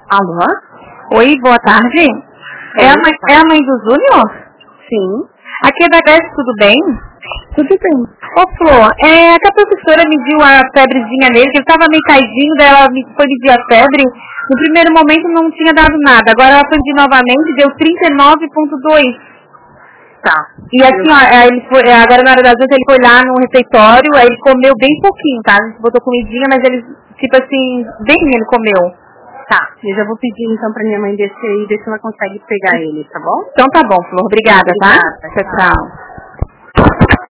Alô? Oi, boa tarde. É a mãe do Júnior? Sim. Aqui é da Grécia, tudo bem? Tudo bem. Ô, Flor, é que a professora mediu a febrezinha nele, que ele estava meio caidinho, daí ela foi medir a febre. No primeiro momento não tinha dado nada, agora ela foi medir novamente, deu 39,2. Tá. E assim, ó, ele foi, agora na hora das vezes ele foi lá no refeitório, aí ele comeu bem pouquinho, tá? A gente botou comidinha, mas ele, tipo assim, bem ele comeu. Tá, eu já vou pedir então pra minha mãe descer e ver se ela consegue pegar ele, tá bom? Então tá bom, Flor, obrigada, tá? Obrigada. Tchau, tchau.